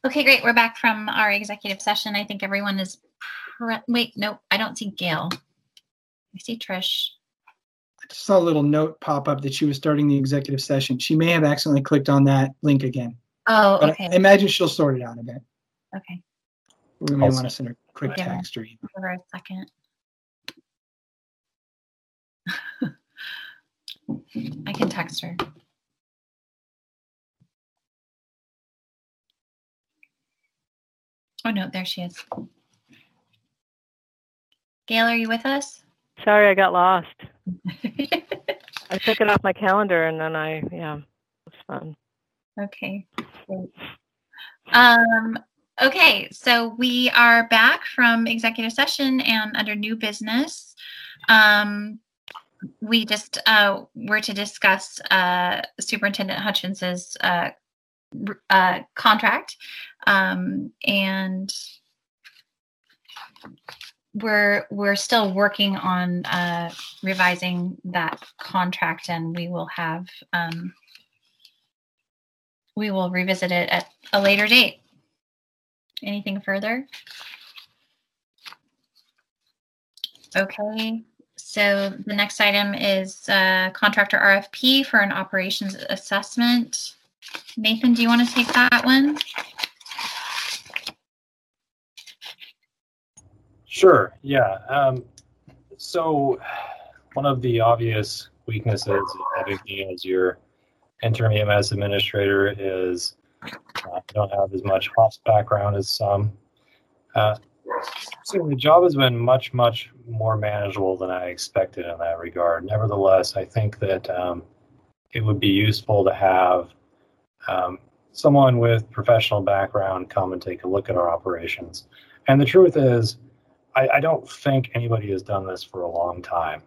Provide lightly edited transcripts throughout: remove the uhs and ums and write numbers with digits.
Okay, great. We're back from our executive session. I think everyone is. Wait, no, I don't see Gail. I see Trish. I just saw a little note pop up that she was starting the executive session. She may have accidentally clicked on that link again. Oh, but okay. I imagine she'll sort it out a bit. Okay. We may want to send her a quick text or email. Give her a second. I can text her. Oh, no, there she is. Gail, are you with us? Sorry, I got lost. I took it off my calendar and then it was fun. Okay, great. Okay, so we are back from executive session and under new business. We just were to discuss Superintendent Hutchins's contract, and we're still working on revising that contract, and we will revisit it at a later date. Anything further? Okay, so the next item is contractor RFP for an operations assessment. Nathan, do you want to take that one? Sure, yeah. So one of the obvious weaknesses of having me as your interim EMS administrator is I don't have as much ops background as some. So the job has been much, much more manageable than I expected in that regard. Nevertheless, I think that it would be useful to have someone with professional background come and take a look at our operations. And the truth is, I don't think anybody has done this for a long time.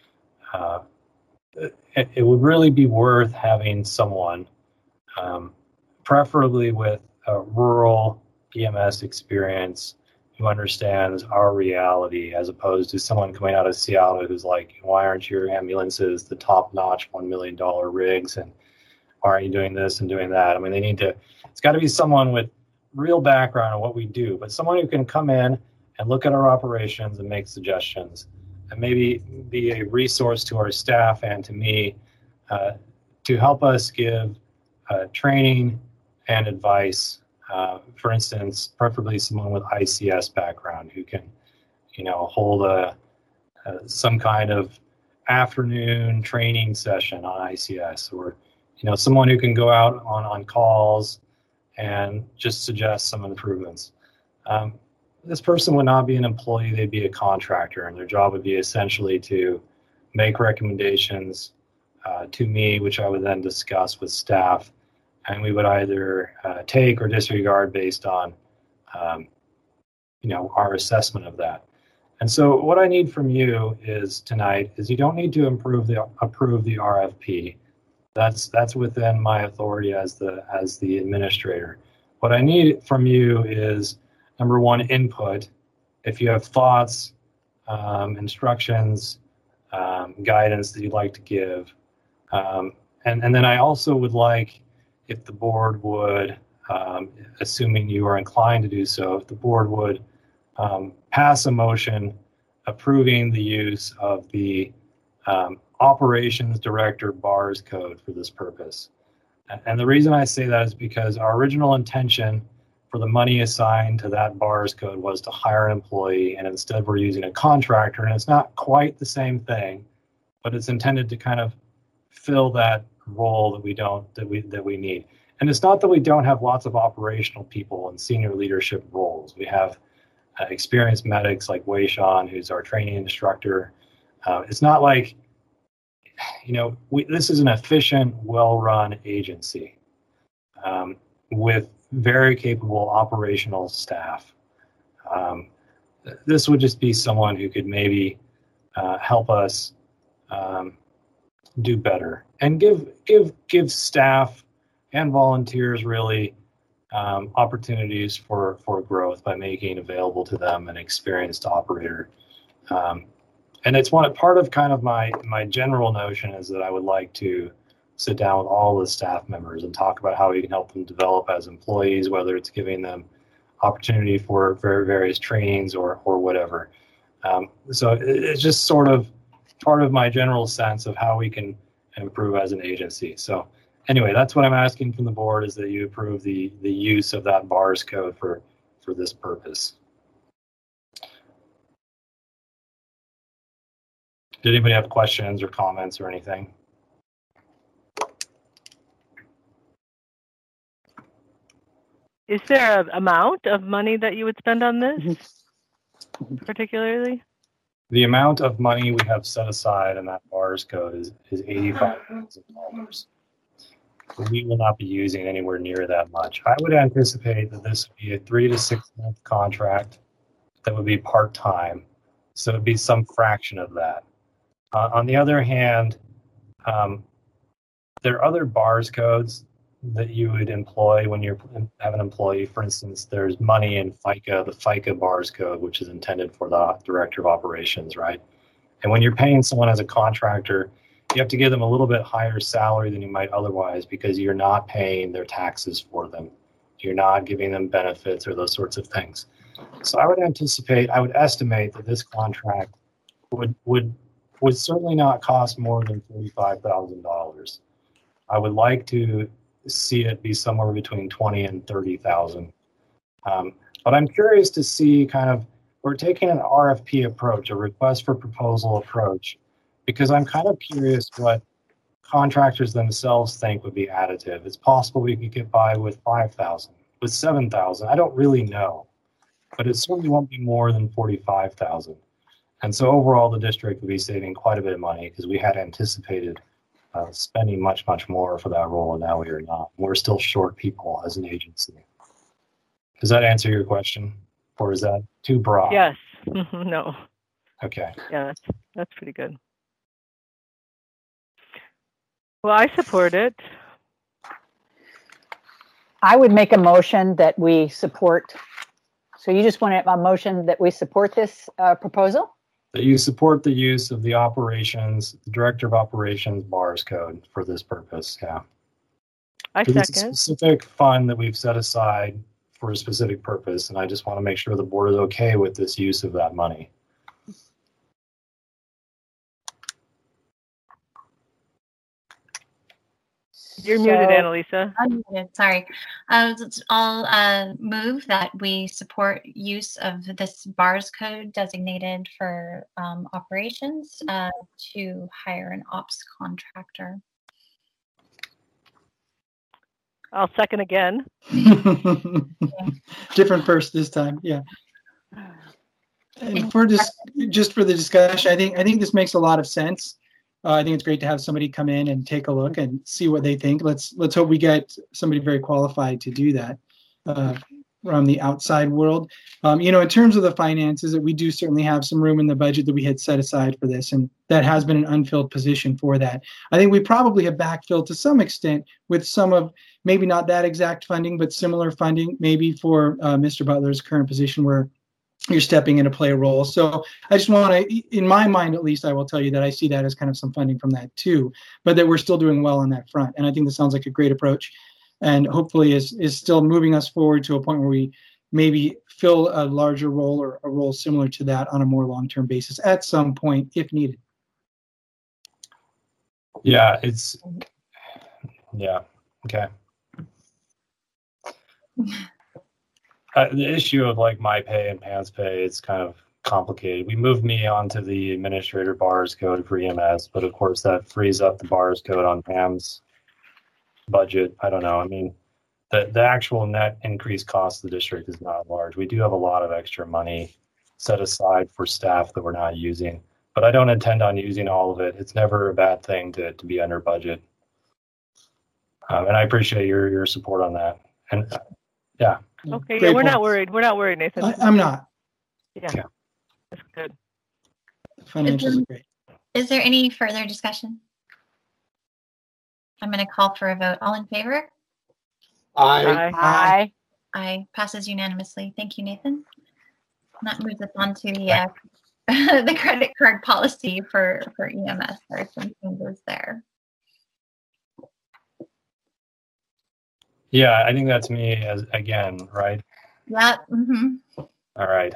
It would really be worth having someone, preferably with a rural EMS experience, who understands our reality, as opposed to someone coming out of Seattle who's like, why aren't your ambulances the top-notch $1 million rigs, and why aren't you doing this and doing that? I mean, it's got to be someone with real background on what we do, but someone who can come in and look at our operations and make suggestions, and maybe be a resource to our staff and to me to help us give training and advice. For instance, preferably someone with ICS background who can, hold some kind of afternoon training session on ICS, or, someone who can go out on calls and just suggest some improvements. This person would not be an employee, they'd be a contractor, and their job would be essentially to make recommendations to me, which I would then discuss with staff, and we would either take or disregard based on our assessment of that. And so what I need from you tonight is you don't need to approve the RFP. That's within my authority as the administrator. What I need from you is, number one, input. If you have thoughts, instructions, guidance that you'd like to give. And then I also would like, if the board would, assuming you are inclined to do so, if the board would pass a motion approving the use of the operations director BARS code for this purpose. And the reason I say that is because our original intention for the money assigned to that BARS code was to hire an employee, and instead we're using a contractor, and it's not quite the same thing, but it's intended to kind of fill that role that we need. And it's not that we don't have lots of operational people in senior leadership roles. We have experienced medics like Wei Shan, who's our training instructor. It's not like, this is an efficient, well-run agency with very capable operational staff. This would just be someone who could maybe help us do better and give staff and volunteers really opportunities for growth by making available to them an experienced operator. And it's part of kind of my general notion is that I would like to sit down with all the staff members and talk about how we can help them develop as employees, whether it's giving them opportunity for various trainings or whatever. So it's just sort of part of my general sense of how we can improve as an agency. So anyway, that's what I'm asking from the board, is that you approve the use of that BARS code for this purpose. Did anybody have questions or comments or anything? Is there an amount of money that you would spend on this, particularly? The amount of money we have set aside in that BARS code is $85,000. We will not be using anywhere near that much. I would anticipate that this would be a 3 to 6 month contract that would be part-time. So it'd be some fraction of that. On the other hand, there are other BARS codes that you would employ when you have an employee. For instance, there's money in FICA, the FICA BARS code, which is intended for the director of operations, right? And when you're paying someone as a contractor, you have to give them a little bit higher salary than you might otherwise, because you're not paying their taxes for them. You're not giving them benefits or those sorts of things. So I would estimate that this contract would certainly not cost more than $45,000. I would like to see it be somewhere between 20 and 30,000. But I'm curious to see we're taking an RFP approach, a request for proposal approach, because I'm kind of curious what contractors themselves think would be additive. It's possible we could get by with 5,000, with 7,000. I don't really know, but it certainly won't be more than 45,000. And so overall, the district would be saving quite a bit of money, because we had anticipated spending much more for that role, and now we are not. We're still short people as an agency. Does that answer your question, or is that too broad? Yes. No. Okay. Yeah, that's pretty good. Well, I support it. I would make a motion that we support. So you just want a motion that we support this proposal? That you support the use of the Director of Operations BARS code for this purpose, yeah. I It's a second. specific fund that we've set aside for a specific purpose, and I just want to make sure the board is okay with this use of that money. You're muted, Annalisa. I'm muted, sorry. I'll move that we support use of this BARS code designated for operations to hire an ops contractor. I'll second again. Different first this time, yeah. And just for the discussion, I think this makes a lot of sense. I think it's great to have somebody come in and take a look and see what they think. Let's hope we get somebody very qualified to do that from the outside world. In terms of the finances, we do certainly have some room in the budget that we had set aside for this, and that has been an unfilled position for that. I think we probably have backfilled to some extent with some of, maybe not that exact funding, but similar funding, maybe for Mr. Butler's current position where you're stepping in to play a role. So I just want to, in my mind at least, I will tell you that I see that as kind of some funding from that too, but that we're still doing well on that front. And I think this sounds like a great approach, and hopefully is still moving us forward to a point where we maybe fill a larger role or a role similar to that on a more long-term basis at some point if needed. Yeah, okay. The issue of my pay and Pam's pay, it's kind of complicated. We moved me onto the administrator BARS code for EMS, but of course that frees up the BARS code on Pam's budget. I don't know. I mean, the actual net increased cost of the district is not large. We do have a lot of extra money set aside for staff that we're not using, but I don't intend on using all of it. It's never a bad thing to be under budget. And I appreciate your support on that. And yeah. Okay, Great yeah, we're not points. worried. We're not worried, Nathan. I'm not. Yeah, that's good. Financials are great. Is there any further discussion? I'm going to call for a vote. All in favor? Aye. Aye. Aye. Passes unanimously. Thank you, Nathan. And that moves us on to the the credit card policy for EMS. There are some changes there. Yeah, I think that's me again, right? Yeah. Mm-hmm. All right.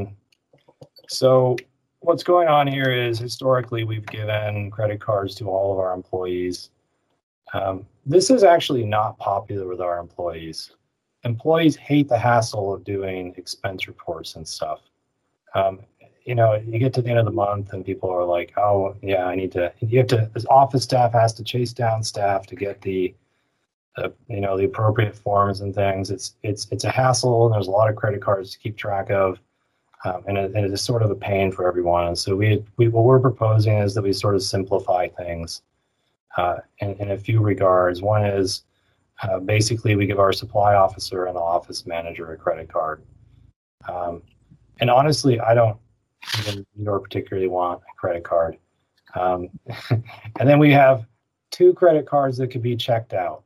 So what's going on here is historically we've given credit cards to all of our employees. This is actually not popular with our employees. Employees hate the hassle of doing expense reports and stuff. You get to the end of the month and people are like, oh yeah, this office staff has to chase down staff to get the appropriate forms and things. It's a hassle, and there's a lot of credit cards to keep track of, and it is sort of a pain for everyone. And so what we're proposing is that we sort of simplify things in a few regards. One is basically we give our supply officer and the office manager a credit card. And honestly, I don't even particularly want a credit card. And then we have 2 credit cards that could be checked out.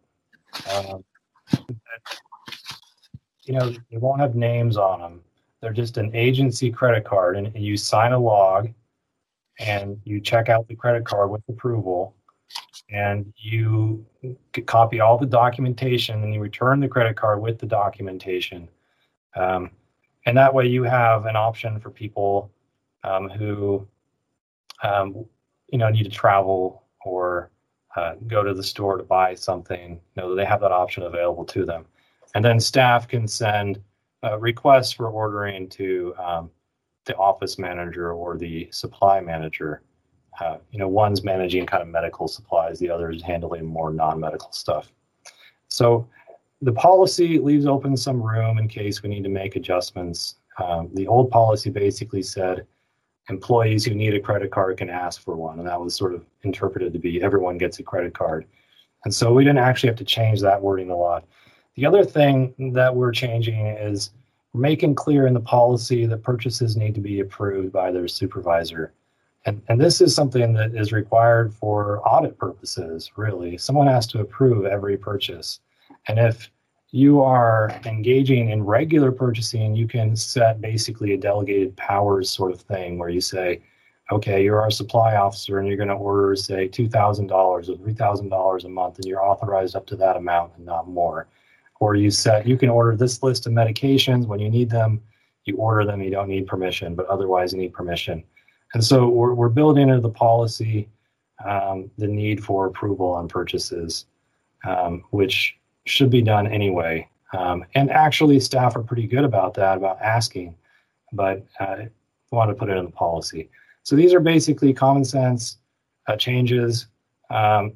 They won't have names on them. They're just an agency credit card, and you sign a log and you check out the credit card with approval, and you copy all the documentation and you return the credit card with the documentation. And that way you have an option for people who need to travel or go to the store to buy something. They have that option available to them. And then staff can send requests for ordering to the office manager or the supply manager. One's managing kind of medical supplies, the other is handling more non-medical stuff. So the policy leaves open some room in case we need to make adjustments. The old policy basically said employees who need a credit card can ask for one, and that was sort of interpreted to be everyone gets a credit card. And so we didn't actually have to change that wording a lot. The other thing that we're changing is we're making clear in the policy that purchases need to be approved by their supervisor. And this is something that is required for audit purposes, really. Someone has to approve every purchase. And if you are engaging in regular purchasing, you can set basically a delegated powers sort of thing where you say, okay, you're our supply officer and you're going to order, say, $2,000 or $3,000 a month, and you're authorized up to that amount and not more. Or you can order this list of medications. When you need them, you order them. You don't need permission, but otherwise you need permission. And so we're building into the policy the need for approval on purchases, which should be done anyway. And actually, staff are pretty good about that, about asking, but I want to put it in the policy. So these are basically common sense changes. All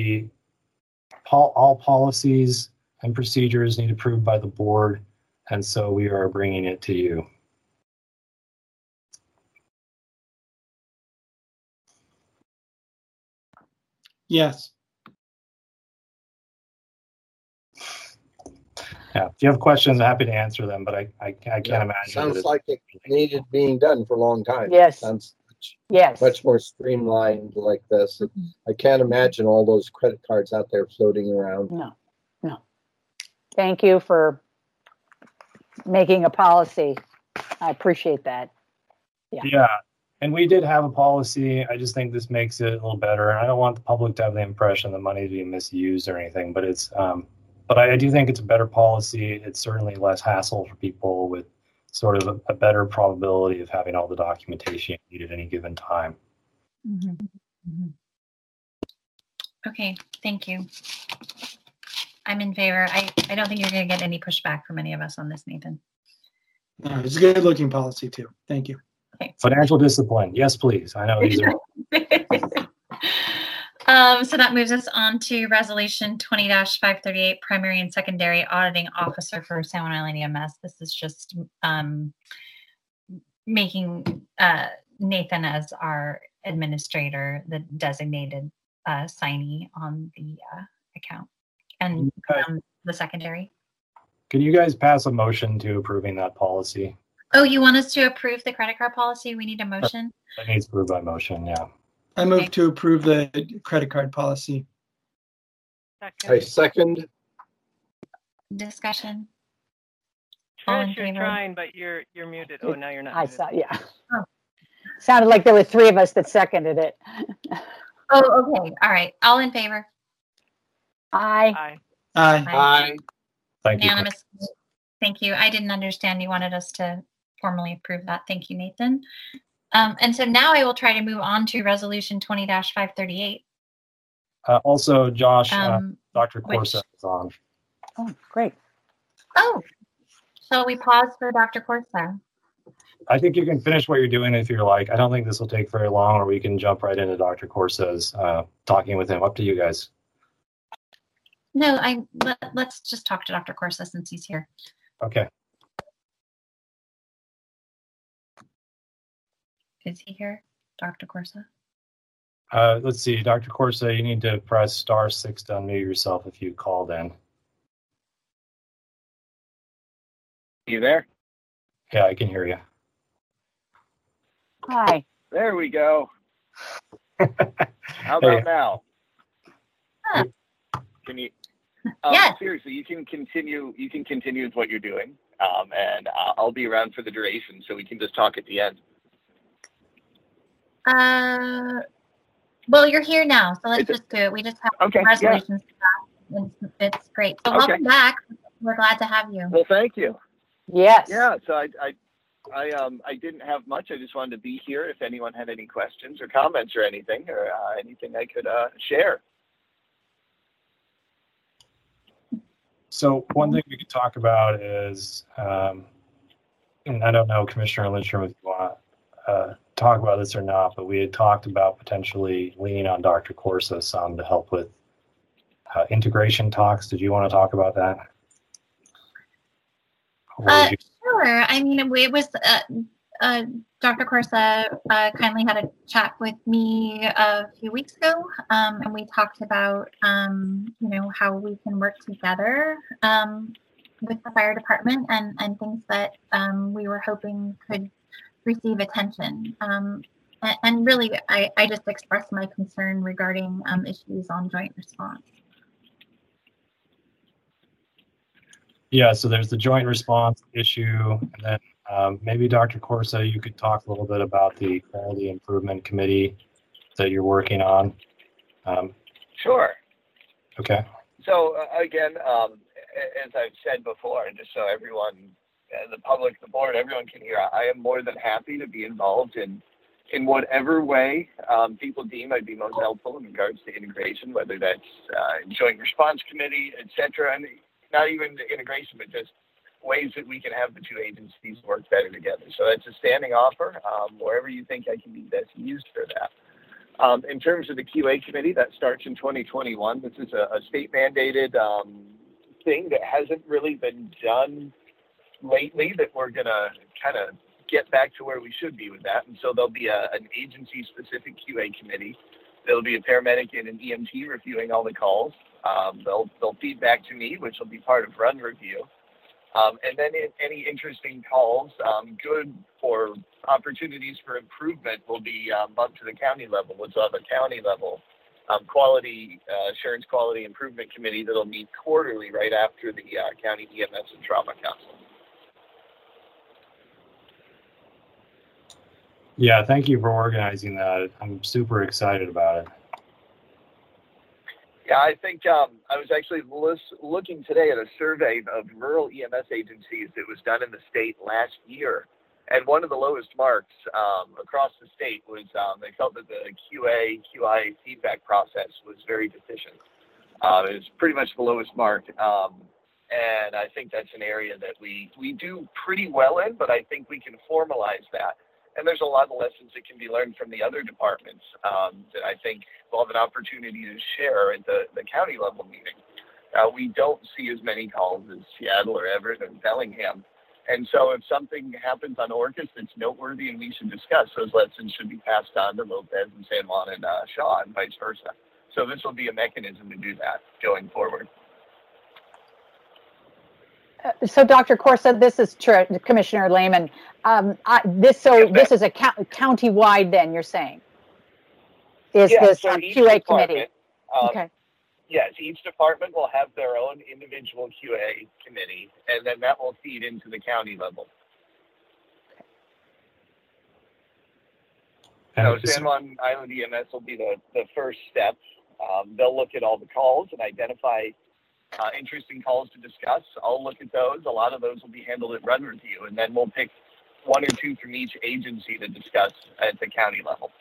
policies and procedures need approved by the board, and so we are bringing it to you. Yes. Yeah, if you have questions, I'm happy to answer them, but I can't imagine. Sounds like it needed being done for a long time. Yes. Sounds Yes. much more streamlined like this. I can't imagine all those credit cards out there floating around. No. Thank you for making a policy. I appreciate that. Yeah. And we did have a policy. I just think this makes it a little better. And I don't want the public to have the impression that money is being misused or anything, but but I do think it's a better policy. It's certainly less hassle for people with sort of a better probability of having all the documentation you need at any given time. Mm-hmm. Mm-hmm. Okay, thank you. I'm in favor. I don't think you're going to get any pushback from any of us on this, Nathan. No, it's a good looking policy too. Thank you. Okay. Financial discipline. Yes, please. I know these are. So that moves us on to Resolution 20-538, Primary and Secondary Auditing Officer for San Juan Island EMS. This is just making Nathan as our administrator, the designated signee on the account and the secondary. Can you guys pass a motion to approving that policy? Oh, you want us to approve the credit card policy? We need a motion? That needs approved by motion, yeah. I move to approve the credit card policy. I second. Discussion. All in Trish, you're favor? trying, but you're muted. Oh, now you're not. I muted. saw, yeah. Oh. Sounded like there were 3 of us that seconded it. Oh, okay. All right. All in favor? Aye. Aye. Aye. Aye. Thank you. Unanimous. Thank you. I didn't understand you wanted us to formally approve that. Thank you, Nathan. And so now I will try to move on to resolution 20-538. Also, Josh, Dr. which- Corsa is on. Oh, great. Oh, so we pause for Dr. Corsa. I think you can finish what you're doing if you're like. I don't think this will take very long, or we can jump right into Dr. Corsa's talking with him. Up to you guys. No, let's just talk to Dr. Corsa since he's here. Okay. Is he here, Dr. Corsa? Let's see, Dr. Corsa, you need to press *6 to unmute yourself if you called in. You there? Yeah, I can hear you. Hi. There we go. How Hey. about now? Huh. Can you? Yes. Seriously, you can continue. You can continue with what you're doing, and I'll be around for the duration, so we can just talk at the end. Well, you're here now, so let's It's a- just do it. We just have Okay, resolutions. It's great. So Okay. welcome back. We're glad to have you. Well, thank you. Yes. Yeah. So I didn't have much. I just wanted to be here. If anyone had any questions or comments or anything I could share. So one thing we could talk about is, and I don't know, Commissioner Lindstrom, if you want to talk about this or not, but we had talked about potentially leaning on Dr. Corsa some to help with integration talks. Did you want to talk about that? Or would you- Sure. I mean, it was Dr. Corsa kindly had a chat with me a few weeks ago, and we talked about how we can work together with the fire department and things that we were hoping could receive attention. And really, I just expressed my concern regarding issues on joint response. Yeah, so there's the joint response issue, and then maybe Dr. Corsa, you could talk a little bit about the quality improvement committee that you're working on. Sure. Okay. So again, as I've said before, and just so everyone, the public, the board, everyone can hear, I am more than happy to be involved in whatever way people deem I'd be most helpful in regards to integration, whether that's joint response committee, et cetera, and not even the integration, but just ways that we can have the two agencies work better together. So that's a standing offer, wherever you think I can be best used for that. In terms of the QA committee, that starts in 2021. This is a state-mandated thing that hasn't really been done lately, that we're going to kind of get back to where we should be with that. And so there'll be an agency-specific QA committee. There'll be a paramedic and an EMT reviewing all the calls. They'll feed back to me, which will be part of run review. And then any interesting calls, good or opportunities for improvement, will be bumped to the county level. We'll have a county level quality assurance quality improvement committee that'll meet quarterly right after the county EMS and trauma council. Yeah, thank you for organizing that. I'm super excited about it. Yeah, I think I was actually looking today at a survey of rural EMS agencies that was done in the state last year. And one of the lowest marks across the state was they felt that the QI feedback process was very deficient. It was pretty much the lowest mark. And I think that's an area that we do pretty well in, but I think we can formalize that. And there's a lot of lessons that can be learned from the other departments that I think we'll have an opportunity to share at the county level meeting. We don't see as many calls as Seattle or Everett and Bellingham. And so if something happens on Orcas that's noteworthy and we should discuss, those lessons should be passed on to Lopez and San Juan and Shaw and vice versa. So this will be a mechanism to do that going forward. So, Dr. Corsa, this is Commissioner Lehman. This is a county-wide, then, you're saying? Is this so QA committee? Okay. Yes, each department will have their own individual QA committee, and then that will feed into the county level. So San Juan Island EMS will be the first step. They'll look at all the calls and identify interesting calls to discuss, I'll look at those. A lot of those will be handled at run review, and then we'll pick one or two from each agency to discuss at the county level.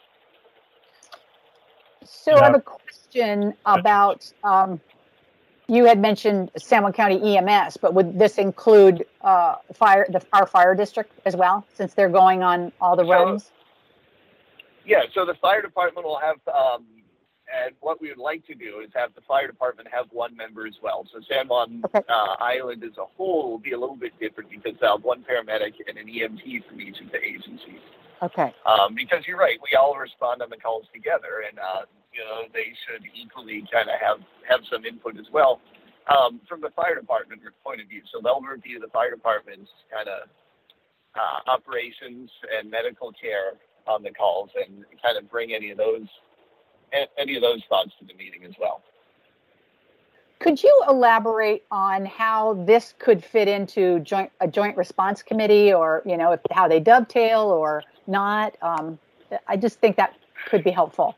So I have a question about, you had mentioned San Juan County EMS, but would this include our fire district as well, since they're going on all the runs? Yeah, so the fire department will have, and what we would like to do is have the fire department have one member as well. So San Juan Island as a whole will be a little bit different because they'll have one paramedic and an EMT from each of the agencies. Okay. Because you're right, we all respond on the calls together, and they should equally kind of have some input as well from the fire department point of view. So they'll review the fire department's kind of operations and medical care on the calls, and kind of bring any of those thoughts to the meeting as well. Could you elaborate on how this could fit into a joint response committee, or how they dovetail or not? I just think that could be helpful.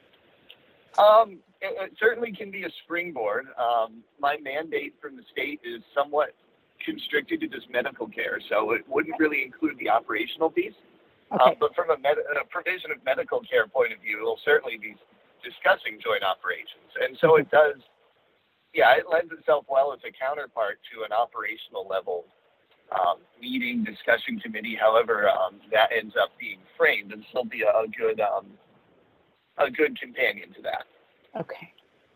It certainly can be a springboard. My mandate from the state is somewhat constricted to just medical care, so it wouldn't really include the operational piece. Okay. But from a provision of medical care point of view, we'll certainly be discussing joint operations. And so it does, it lends itself well as a counterpart to an operational level meeting, discussion committee, however that ends up being framed, and still be a good companion to that. Okay.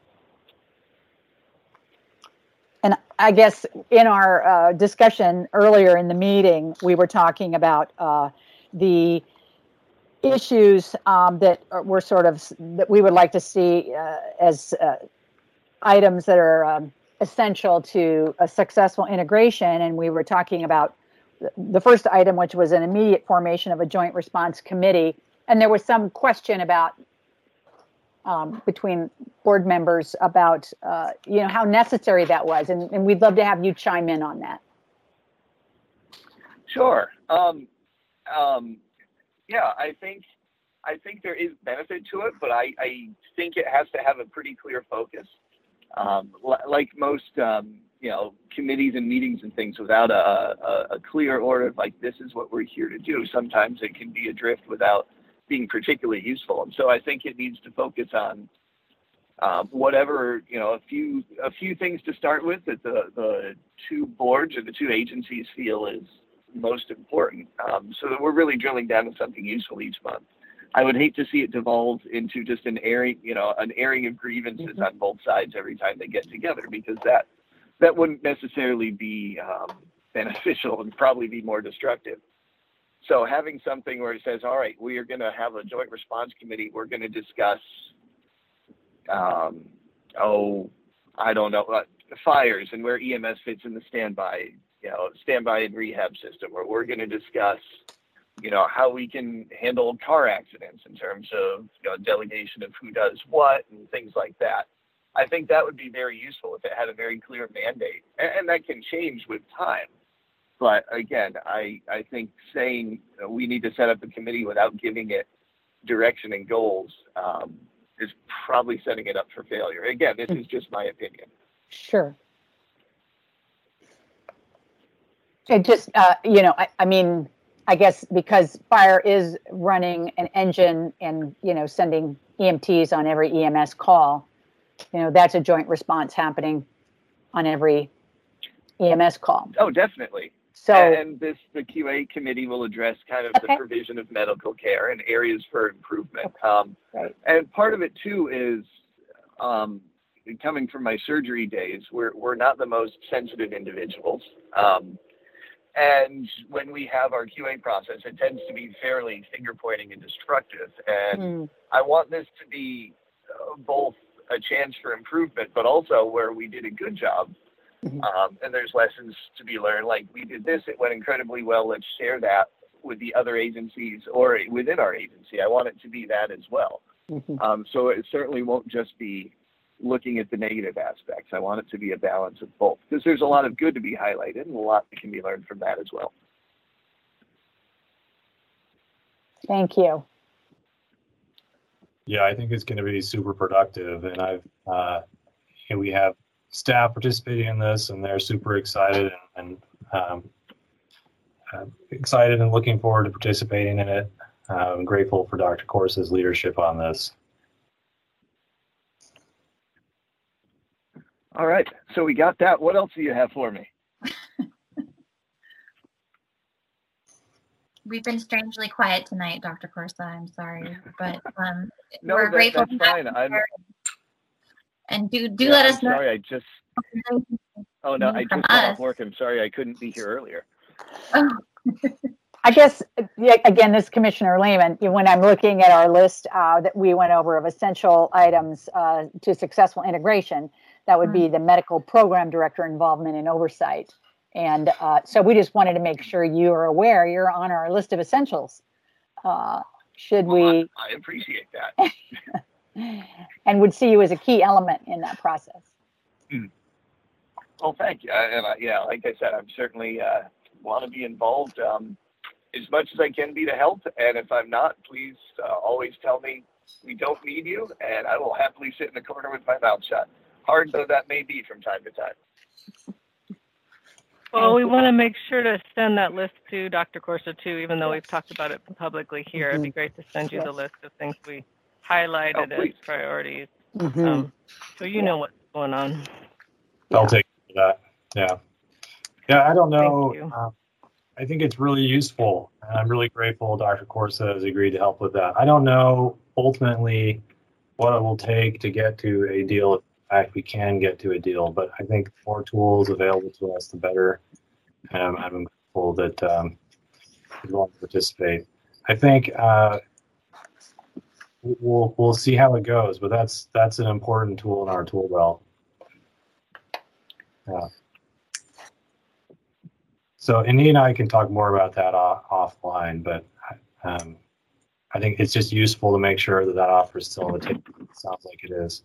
And I guess in our discussion earlier in the meeting, we were talking about the issues that were that we would like to see as items that are essential to a successful integration. And we were talking about the first item, which was an immediate formation of a joint response committee. And there was some question about between board members about how necessary that was, and we'd love to have you chime in on that. Sure. I think there is benefit to it, but I think it has to have a pretty clear focus. Like most committees and meetings and things, without a clear order of, like, this is what we're here to do, sometimes it can be adrift without being particularly useful. And so I think it needs to focus on whatever, a few things to start with that the two boards or the two agencies feel is most important, so that we're really drilling down to something useful each month. I would hate to see it devolve into just an airing of grievances on both sides every time they get together, because that wouldn't necessarily be beneficial and probably be more destructive. So having something where it says, all right, we are going to have a joint response committee. We're going to discuss, fires and where EMS fits in the standby and rehab system, where we're going to discuss, how we can handle car accidents in terms of, delegation of who does what and things like that. I think that would be very useful if it had a very clear mandate, and that can change with time. But again, I think saying we need to set up a committee without giving it direction and goals is probably setting it up for failure. Again, this is just my opinion. Sure. It just, I guess because fire is running an engine and, sending EMTs on every EMS call, that's a joint response happening on every EMS call. Oh, definitely. So, and the QA committee will address kind of the provision of medical care and areas for improvement. Right. And part of it too is coming from my surgery days, we're not the most sensitive individuals. And when we have our QA process, it tends to be fairly finger pointing and destructive. And I want this to be both a chance for improvement, but also where we did a good job. And there's lessons to be learned. Like, we did this, it went incredibly well. Let's share that with the other agencies or within our agency. I want it to be that as well. So it certainly won't just be looking at the negative aspects. I want it to be a balance of both, because there's a lot of good to be highlighted and a lot that can be learned from that as well. Thank you. Yeah, I think it's going to be super productive, and we have staff participating in this, and they're super excited and excited and looking forward to participating in it. I'm grateful for Dr. Corsa's leadership on this. All right, so we got that. What else do you have for me? We've been strangely quiet tonight, Dr. Corsa. I'm sorry, but No, we're grateful. that's fine. And do let us know. Sorry, I just got off work. I'm sorry I couldn't be here earlier. I guess, again, this is Commissioner Lehman. When I'm looking at our list that we went over of essential items to successful integration, that would be the medical program director involvement and oversight. And so we just wanted to make sure you are aware you're on our list of essentials. I appreciate that. And would see you as a key element in that process. Well, thank you. Like I said, I'm certainly want to be involved as much as I can be to help. And if I'm not, please always tell me we don't need you, and I will happily sit in the corner with my mouth shut. Hard though that may be from time to time. Well, we want to make sure to send that list to Dr. Corsa too, even though we've talked about it publicly here. It'd be great to send you the list of things we highlighted as priorities. So you know what's going on. I'll take that. Yeah, I don't know. I think it's really useful, and I'm really grateful Dr. Corsa has agreed to help with that. I don't know ultimately what it will take to get to a deal. In fact, we can get to a deal, but I think the more tools available to us, the better. I'm grateful that you want to participate. I think we'll see how it goes, but that's an important tool in our tool belt. Yeah. So Annie and I can talk more about that offline, but I think it's just useful to make sure that offer is still on the table. It sounds like it is.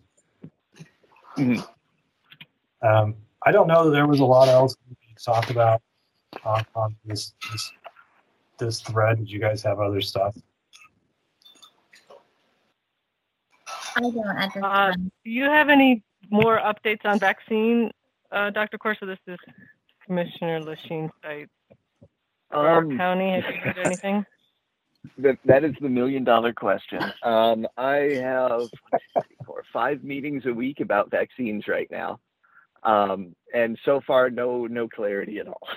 I don't know that there was a lot else to talk about on this thread. Did you guys have other stuff? I don't at this time. Do you have any more updates on vaccine, Dr. Corsa? This is Commissioner Lasheen Site. Our county, have you heard anything? That is the $1 million question. I have 5 meetings a week about vaccines right now, and so far no clarity at all.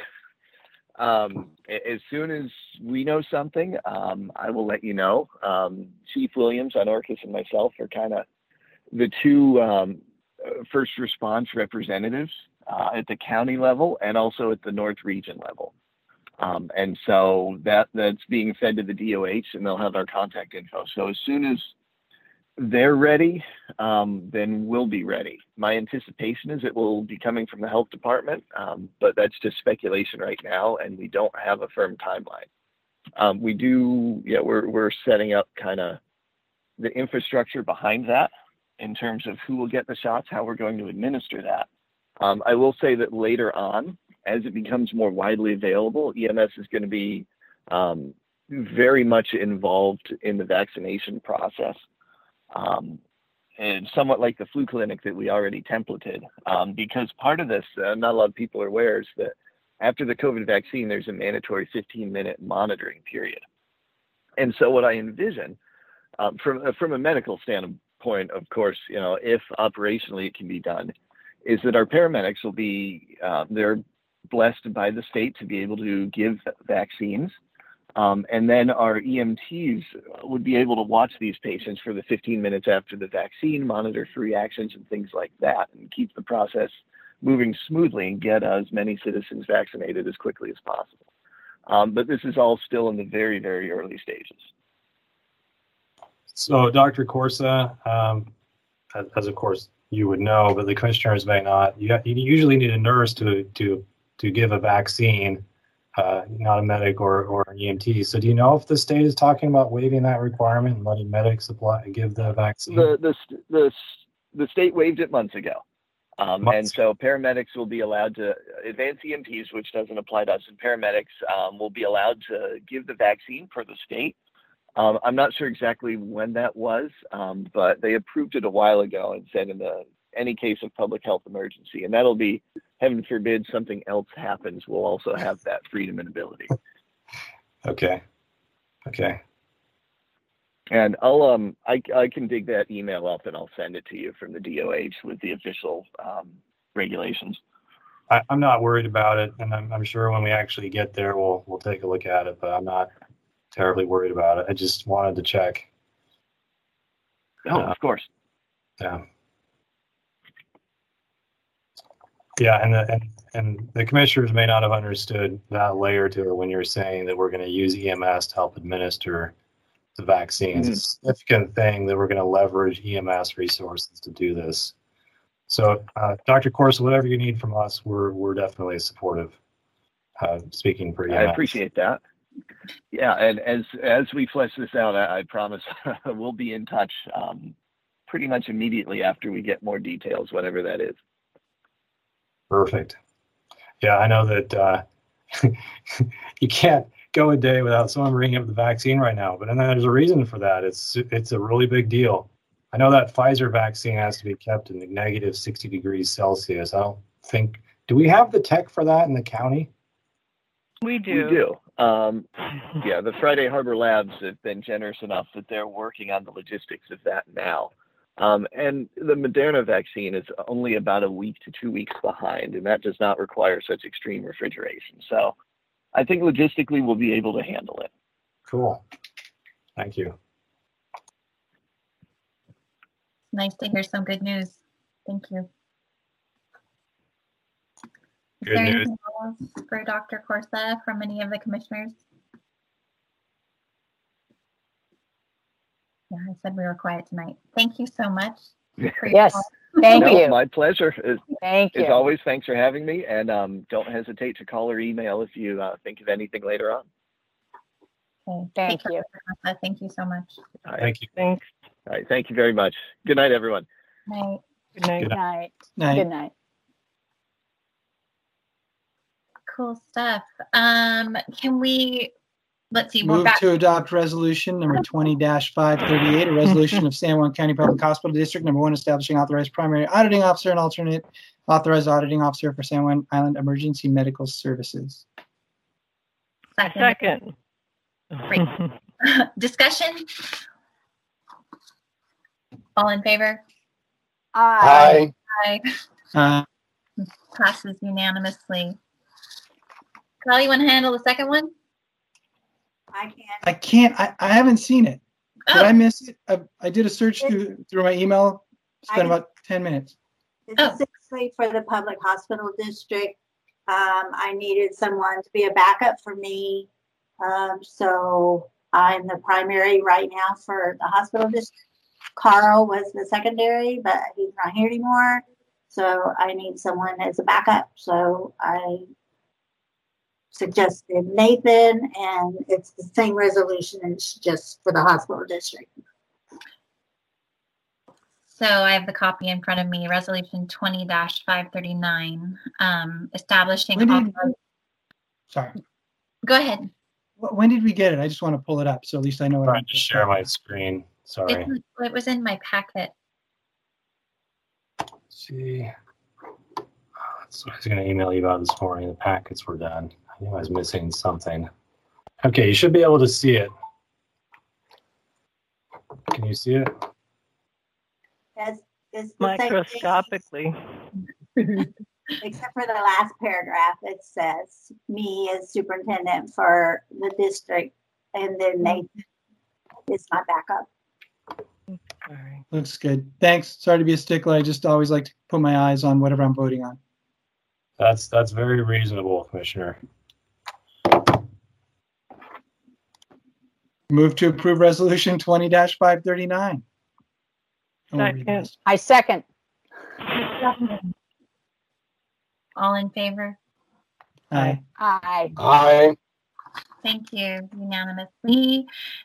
As soon as we know something, I will let you know. Chief Williams on Orcas and myself are kind of the two first response representatives at the county level and also at the North Region level. And so that's being fed to the DOH, and they'll have our contact info. So as soon as they're ready, then we'll be ready. My anticipation is it will be coming from the health department, but that's just speculation right now, and we don't have a firm timeline. We're setting up kind of the infrastructure behind that in terms of who will get the shots, how we're going to administer that. I will say that later on, as it becomes more widely available, EMS is going to be very much involved in the vaccination process. And somewhat like the flu clinic that we already templated, because part of this, not a lot of people are aware, is that after the COVID vaccine, there's a mandatory 15-minute monitoring period. And so what I envision, from a medical standpoint, of course, if operationally it can be done, is that our paramedics will be, they're blessed by the state to be able to give vaccines. And then our EMTs would be able to watch these patients for the 15 minutes after the vaccine, monitor for reactions and things like that, and keep the process moving smoothly and get as many citizens vaccinated as quickly as possible. But this is all still in the very, very early stages. So, Dr. Corsa, as of course you would know, but the commissioners may not, you usually need a nurse to give a vaccine. Not a medic or an EMT. So do you know if the state is talking about waiving that requirement and letting medics give the vaccine? The state waived it months ago. And so paramedics will be allowed to, advanced EMTs, which doesn't apply to us, and paramedics will be allowed to give the vaccine per the state. I'm not sure exactly when that was, but they approved it a while ago and said in any case of public health emergency. And that'll be, heaven forbid something else happens, we'll also have that freedom and ability. Okay. And I'll I can dig that email up and I'll send it to you from the DOH with the official regulations. I'm not worried about it, and I'm sure when we actually get there, we'll take a look at it. But I'm not terribly worried about it. I just wanted to check. Oh, of course. Yeah. And the commissioners may not have understood that layer to it when you're saying that we're going to use EMS to help administer the vaccines. It's a significant thing that we're going to leverage EMS resources to do this. So, Dr. Corso, whatever you need from us, we're definitely supportive. Speaking for EMS. I appreciate that. Yeah, and as we flesh this out, I promise we'll be in touch pretty much immediately after we get more details, whatever that is. Perfect. Yeah, I know that you can't go a day without someone bringing up the vaccine right now, but then there's a reason for that. It's a really big deal. I know that Pfizer vaccine has to be kept in negative 60 degrees Celsius. I don't think, do we have the tech for that in the county? We do. We do. Yeah, the Friday Harbor Labs have been generous enough that they're working on the logistics of that now. And the Moderna vaccine is only about a week to 2 weeks behind, and that does not require such extreme refrigeration. So I think logistically we'll be able to handle it. Cool. Thank you. Nice to hear some good news. Thank you. Is Good there news. anything else for Dr. Corsa from any of the commissioners? Yeah, I said we were quiet tonight. Thank you so much. For your Yes, call. thank No, you. my pleasure. Thank you. As always, thanks for having me, and don't hesitate to call or email if you think of anything later on. Okay. Thank Take care, you. Dr. Corsa. Thank you so much. All right. Thank you. Thanks. All right. Thank you very much. Good night, everyone. Night. Good night. Good Good night. Night. Good night. Cool stuff. Can we, let's see, we're Move back. to adopt resolution number 20-538, a resolution of San Juan County Public Hospital District Number 1 establishing authorized primary auditing officer and alternate authorized auditing officer for San Juan Island Emergency Medical Services. Second. Great. Discussion? All in favor? Aye. Aye. Aye. Uh, Passes unanimously. Carl, you want to handle the second one? I can. I haven't seen it. Did Oh, I miss it? I did a search through my email. Spent about 10 minutes. This Oh. is specifically for the public hospital district. I needed someone to be a backup for me. So I'm the primary right now for the hospital district. Carl was the secondary, but he's not here anymore. So I need someone as a backup. So I suggested Nathan, and it's the same resolution. It's just for the hospital district. so I have the copy in front of me, Resolution 20-539, establishing. When did- Sorry. Go ahead. When did we get it? I just want to pull it up so at least I know I'm what trying to share my screen. Sorry. It was in my packet. Let's see. So I was going to email you about this morning. The packets were done. I knew I was missing something. Okay, you should be able to see it. Can you see it? It's the same thing, Microscopically. except for the last paragraph. It says me as superintendent for the district, and then Nathan is my backup. Sorry. Looks good. Thanks. Sorry to be a stickler. I just always like to put my eyes on whatever I'm voting on. That's very reasonable, Commissioner. Move to approve resolution 20-539. Second. I second. All in favor? Aye. Aye. Aye. Thank you unanimously.